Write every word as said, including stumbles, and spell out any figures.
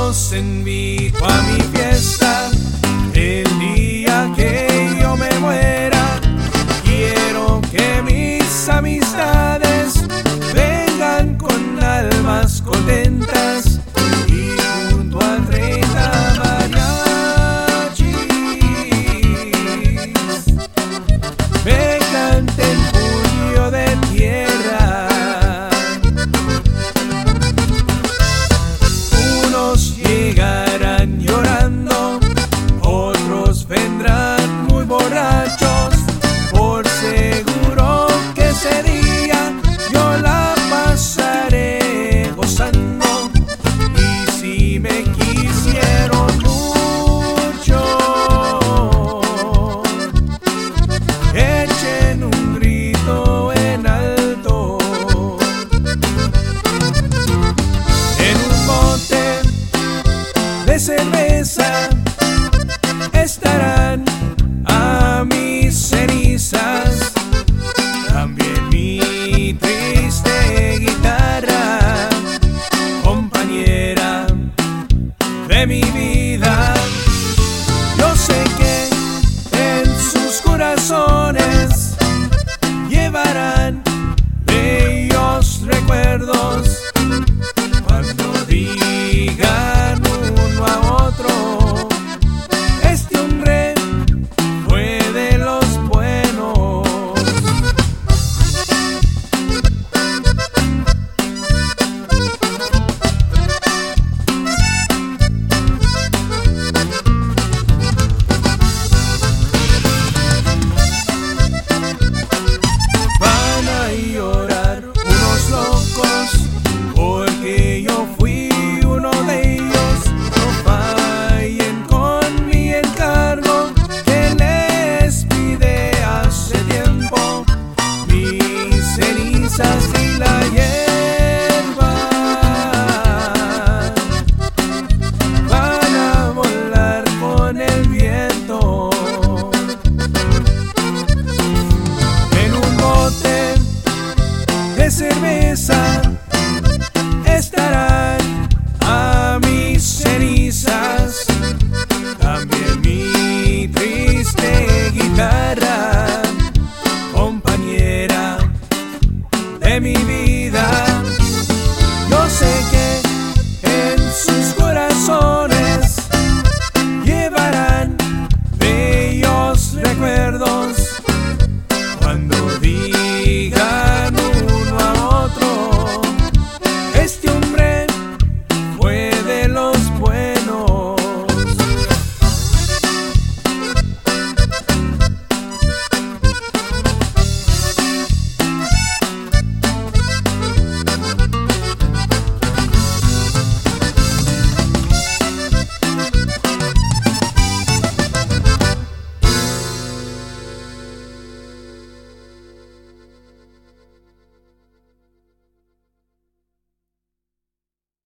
los invito a mi fiesta. El día que yo me muera, quiero que mis amistades vengan con almas contentas y junto a treinta mariachis me canten puño de tierra. Unos llegarán llorando, otros vendrán muy borrachos. Por seguro que ese día yo la pasaré gozando. Y si me quisieron mucho, echen un grito en alto. En un bote de cerveza estarán a mis cenizas, también mi triste guitarra, compañera de mi vida.